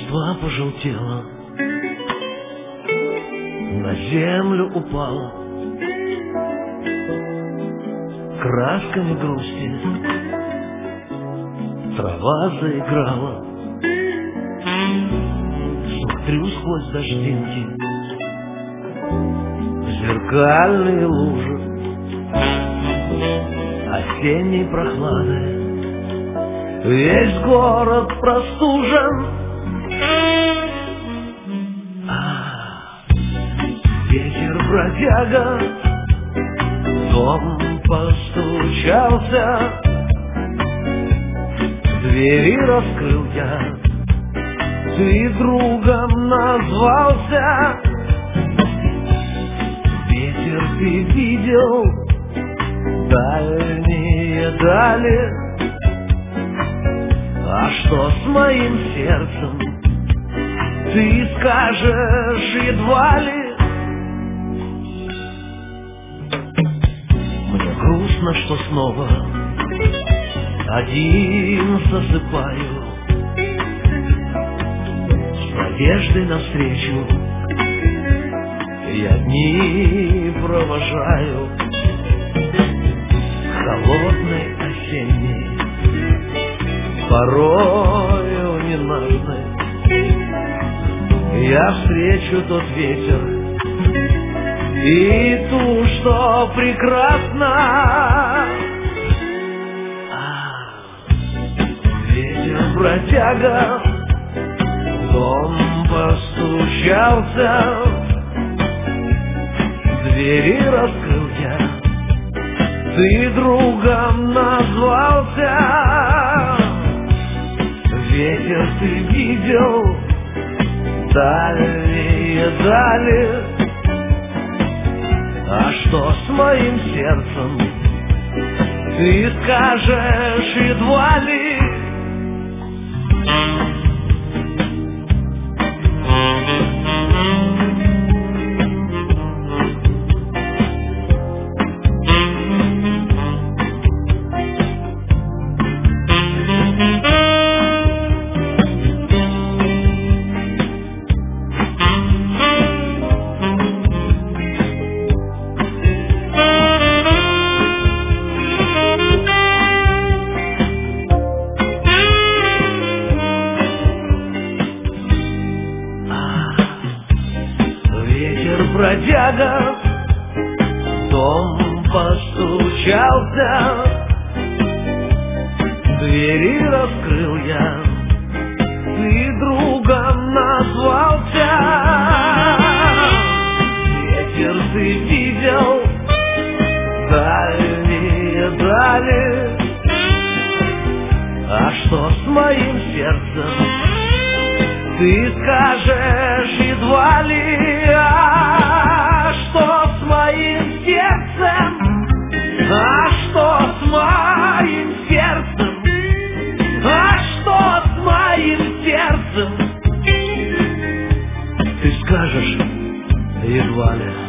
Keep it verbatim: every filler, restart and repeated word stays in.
Листва пожелтела, на землю упала красками грусти, трава заиграла. Смотрю сквозь дождинки в зеркальные лужи осенней прохлады. Весь город простужен, а, ветер бродяга, в дом постучался, двери раскрыл я, ты другом назвался. Ветер, ты видел дальние дали, а что с моим сердцем, ты скажешь едва ли. Мне грустно, что снова один засыпаю, с надеждой навстречу я дни провожаю. Холодной осенней, порою ненастной, я встречу тот ветер и ту, что прекрасна. А, ветер бродяга, в дом постучался, двери раскрыл я, ты другом назвался. Ветер, ты видел дальние дали, а что с моим сердцем, ты скажешь едва ли. Бродяга, в дом постучался, двери раскрыл я, ты другом назвался. Ветер, ты видел дальние дали, а что с моим сердцем, ты скажешь едва ли. А что с моим сердцем? А что с моим сердцем? А что с моим сердцем? Ты скажешь едва ли.